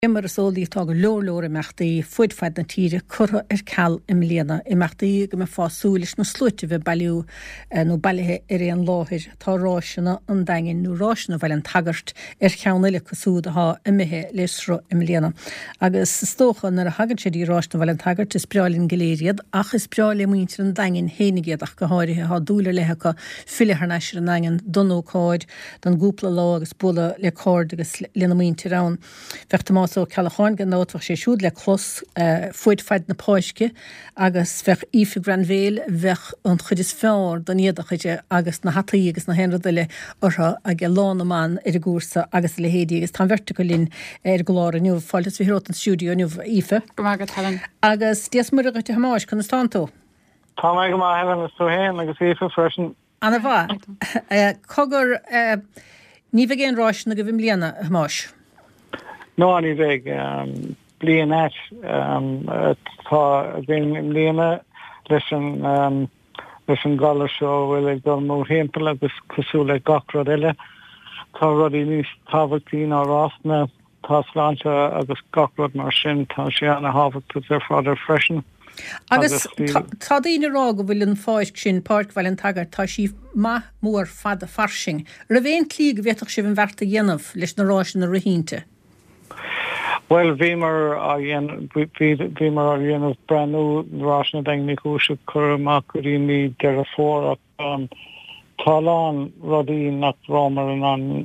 Immer sólaí tá go leor imachtaí fuid fad na tíre curtha ceall imléana imachtaí go me fásúlis na slúite bheith bailú nó bailithe an láthir tá ráisina an daingin nó ráisina bhfuil an tagart cheannaile cosúdaá imithe leisro imléana. Agus stócha nar a hagann sé í ráisna bhfuil an tagart is breálinn goléiriad ach is breála muintir an daingin hénigiad ach go háirithe há dúla lethecha filiar neisir an daingin donócáid don gúpla lá agus bula le cód agus lena muintir rán. So Calacháin gan náitfach sé siúd le clos fuid feid na páisce agus fech Ife Granvéil bheith an chud is fearr don iad a chuide agus na hataí agus na henradile ortha a ge lána man a gúrsa agus le hédí agus tá verticalín goláir nniuh fáiltas bhí an stúdio nniuh Ife. Agus días mar a gote hamáis chun stantó. Tá mé go má hean is héin agus Ife freisin. Anna bha. Cogur ní bheith géon ráisina go bhím líana hamáis. No, any big blian at tá bhíon líana leis an galar seo bhfuil ag dul mór hempel agus cosú le gachrad eile tá rudí níos tábhachtaí ná rásna tá sláinte agus gachrad mar sin tá sé anna hábhacht ar fáidir freisin. Agus tá daoine rá go bhfuil an fáisc sin páirc bhfuil an tagart tá sí maith mór fada farsing. Ra bhéon clí go bhéach si bhn bharta dhéanamh leis na ráisina na rahínte. Well, Vimer Vimer of brand new Russian thing Nikusha Kurumakuri me there for Talon Roddy not Romer and on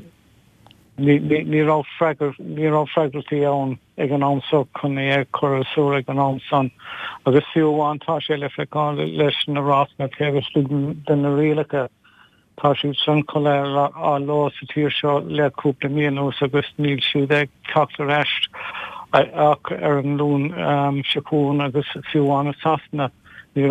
Niro Fragrity on Eganon so Kunia Kurasur Eganon son of the few one Tasha Lefekon lesson Rosna Tavis than the Relika Tashi Sun Collar law Satir short le couple me and also Gus Neil Shoe there Cockler Ash Aaron Loon Shapoon agus fiúána sasna ní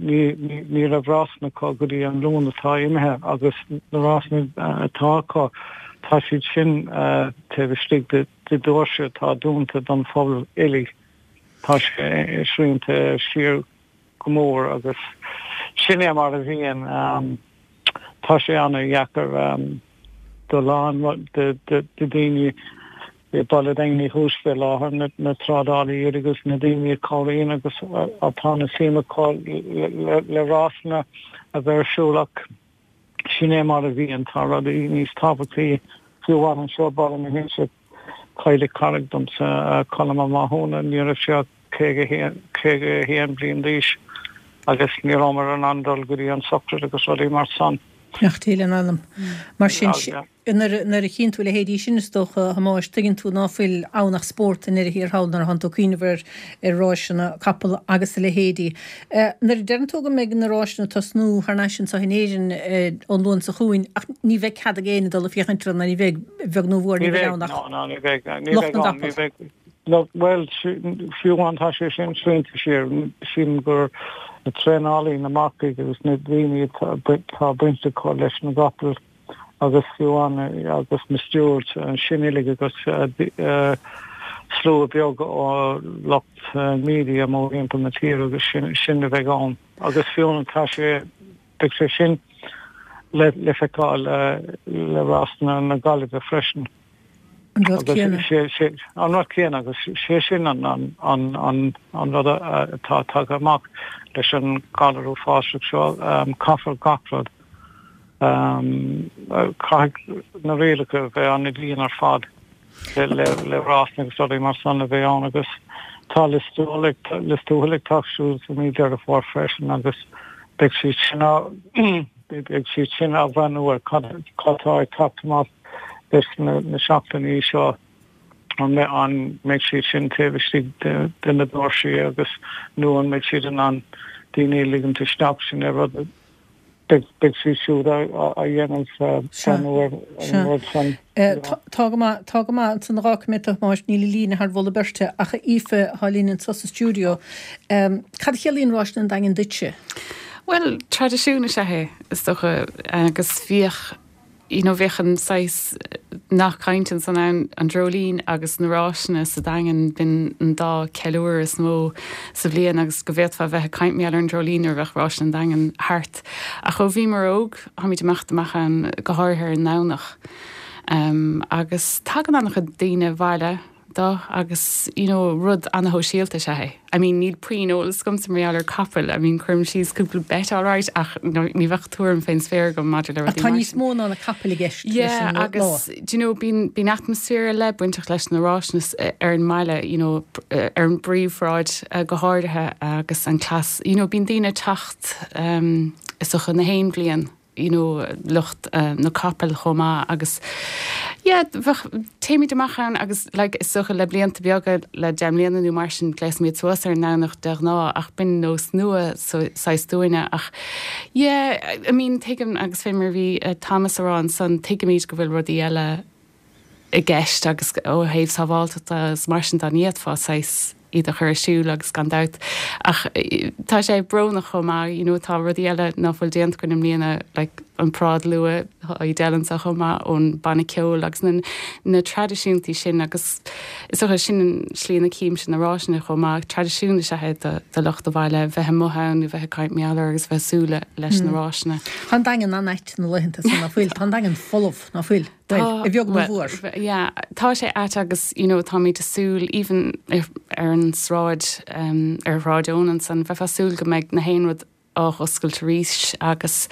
a bhrásna có goí an lún atá imethe agus na rásna atáá tá siad sin tehstig de dúirse tá dúnta don fáil éili tá srínta siar gomór agus sinné mar a bhíon tá sé anna dhechar do lán de daoine balla daoine húsfe láthar na trádálaí agus na daoine choirín agus atá na síma le rásna a bheith siúlach sinné mar a bhíon tá radaí níos tábhachtaí fiúháin an seo balla na hinse chaile caragdom sa colm máthúna ní raibh seo céige héan bliain díos agus ní rámar an andal gurí an socrad agus rudaí mar san. Nachtíile anam. Mar sin nar a chinú le hédí sinnastocha hamáis tuginn tú náfuil ánach sport in hir hánar han cíinehar ráisina capal agus le hédí. Nar deantóga me na ráisina tá snú haar nation sa hinéirin an lún sa chuin ach ní bheith cad a géine dal a fiochantra na ní bheith nó bhór ní ánach. Well, fiúháin tá sé sin srínta sin gur na trénálaí na marcaigh agus na daoine tá brinte có leis na gapal agus fiúháin agus na stewart an sinnéige agus slú a beag ó locht mídia mó implementír agus sin a bheith an. Agus fiúna tá sé beag sé sin le feicáil le rásna na galibh a freisin. An rud céan agus sé sin an rud tá amach leis an galarú fáisteach seo caithfar gachrad na réalacha bheith an na bliain ar fad le rásna agus rudaí mar san a bheith an agus tá listúlaigh taxú sa mí dear a fór freisin agus beag siad sin a bhreanúir catáid taptamach leis na seachtaí seo an méid siad sin tahstig den na dóirsaí agus nó an méid siad an daoine ligan tú snap sin ar rud beag siad siúd a dhéanamh sanúir an rud san. Tága san rácméach máis níl lína ar bhla berte a Ife hálín sa stúdio. Cad chelíonn ráisna an daingin duitse? Well, tradiisiúna sé hé is docha agus fíoch bhechan sais nach caintin san an drolín agus naráisina sa dagan bin an dá ceúir is mó sa bblion agus go bhéadfa bheith caiint méall an drolín ar bheith ráis an dagan hart. A cho bhí mar óg haid meachtamach an go háirthir an nánach. Agus tagan annach a daine bhaile dá agus rud anna síalta se. I mean, níd puinolalas gom sa méallar capel, I mean, chum síos cúpla bet áráid ach ní bhechtúm féin sfér go maidir le. Tá níos móna na capel gist. Yeah, agus bín atmosfér le buintach leis na ráisnas ar an meile, ar an bríomhráid go háirithe agus an clas. Bín daoine tacht isochan na héim blian. Lucht na capel chomá agus téimi deachchan agus is sucha le blianta beaga le deimléananú mar sin gléis mé tuasar nánach de ná ach bin nós nua sáúine ach teim agus fémar bhí Thomas arán san teimiid go bhfuil rudí eile i gceist agus ó héh sábháilta mar sin daníiad fá 6 iad a chur siú agus gan dat ach tá sé brnach chomá tá rudí eile náfuil déant gonnim líana an prád lua i dean a chomá ón banna ceol agus na tradiisiúntí sin agus is sin slína cím sin naráisina chomá tradiisiúna se de locht a bhile bheitthe mothán bheitthe caiint meallar agus bheitsúla leis naráisina. Tá dagan anit na leihananta san nafuil, tá dagan folamh nafuil. I bheag na bhuair. Tá sé at agus tá mí desúil even ar an sráid ar ráideónan san bheith fasúil go méid na héanrad á oscailte ríis agus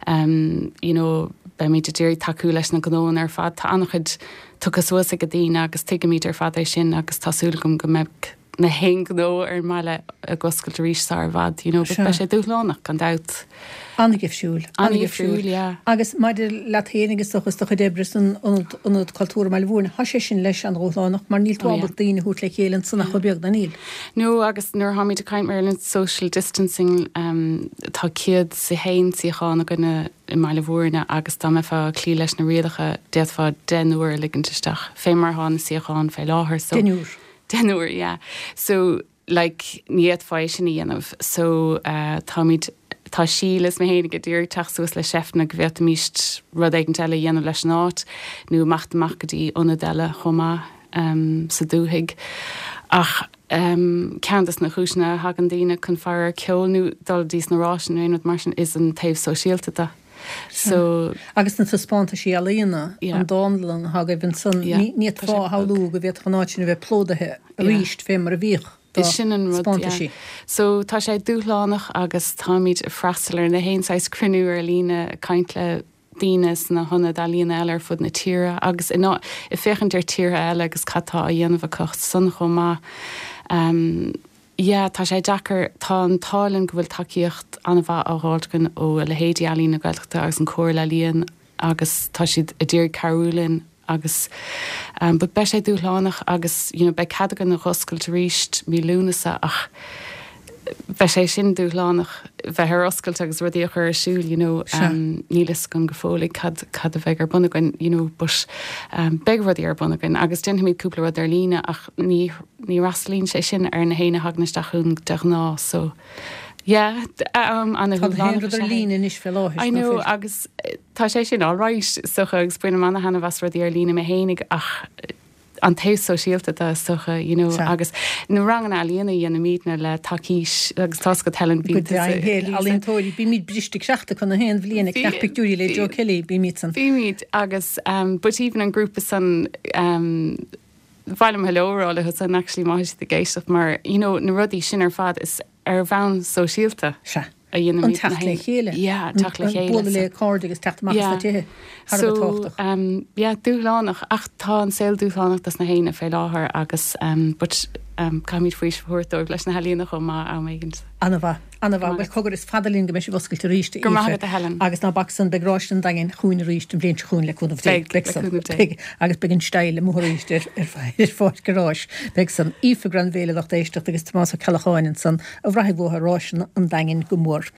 be mí déir taú leis na gnáin ar fad tá annachid tuchas suasa go dtíine agus tuige míid ar fad é sin agus tásúil gom go méid na hé gnó ar meile a goscailte ríis sár bhd, be sé dúlánach gan dat. Anna gifsiúil. Agus maidir le héanagus sochas do débris an cultúra meile bhúna ha sé sin leis an róánach mar níl tábal daoine hút le chélann sanna chu beag na níl. No agus nuair haid a caiint Maryland social distancing tá ciad sa héin síána gona i meile bhúrna agus tá mefa clí leis na riadacha déadfá denúir ligantisteach fémar hána síáin fé láthair so. Denúir, yeah. So, níiad fáis sin íanamh. So, tá sílas mé héna go dtíir teachsús le sefna go bhíocht míist rud éigen teile dhéanamh leis náit, nó machtamach go dtí ionad eile chomá sa dúthaig. Ach, ceantas na chúisna hagan daoine chun fear ceolnú dul dís na rásin réanamh mar sin is an taobh sosialta. So agus na taspáanta sí a líana an dálan haga bhín san níiad fá haú go bhéad chanáitina bheith plódathe a ríist fé mar a bhíoch. Is sin an rud. So tá sé dúlánach agus táid a freistalir na héonáis cruú ar lína caiint le daoine na honna dalíonna eile ar fud na tíre agus i féchan ar tíre eile agus chattá a dhéanamh cocht san chomá. Tá sé dechar tá an tálann go bhfuil takeíocht anna bheith áráilgan ó le héadí alína gailachta agus an cóir le líon agus tá siad a dtír carúlinn agus but be sé dúlánach agus be cadagan na hoscailte ríist mí lúnasa ach be sé sin dúlánach bheith ar oscailte agus rudí a chur siúil nílas gan go fólaigh cad a bheith ar bunagan bus beg rudí ar bunagan agus den míid cúpla rud ar lína ach ní raslín sé sin ar na héine hagnasteachún de ná so lína is fé láthir. I know agus tá sé sin áráis socha agus buine manna hena bhas rudí ar lína mé hénig ach an taobh sosialta socha agus nó rangan a líana dhéana mína le takeíis agus tá go talent bí alíntóirí bí míid briste seachta chun na héan bhlíana ceach picúí le Jo Kelly bí míid san. Bí míid agus but even an grúpa san bhailm helórála chu san actually máis de géisteach mar na rudí sin ar fad is ar bhean sosialta. Se. An techt le chéile. Techt le chéile. Bóla le card agus techt más na tithe. So, dúlánach ach tá an saoil dúlánach das na héine fé láthair agus but caiimiid faois thuirtóir leis na helíonna chu má á méigint. Anna bheith cogur is fadalín go me sé boscailte ríiste Helen. agus ná baksan beráin dagin chuún ríist an bblion chuún le chun agus begin steile mthríist ar fáit goráis be san ífa gran bhéile éisteach agus más a callacháin san a bhraithh bhtha ráisina an dagin go mór.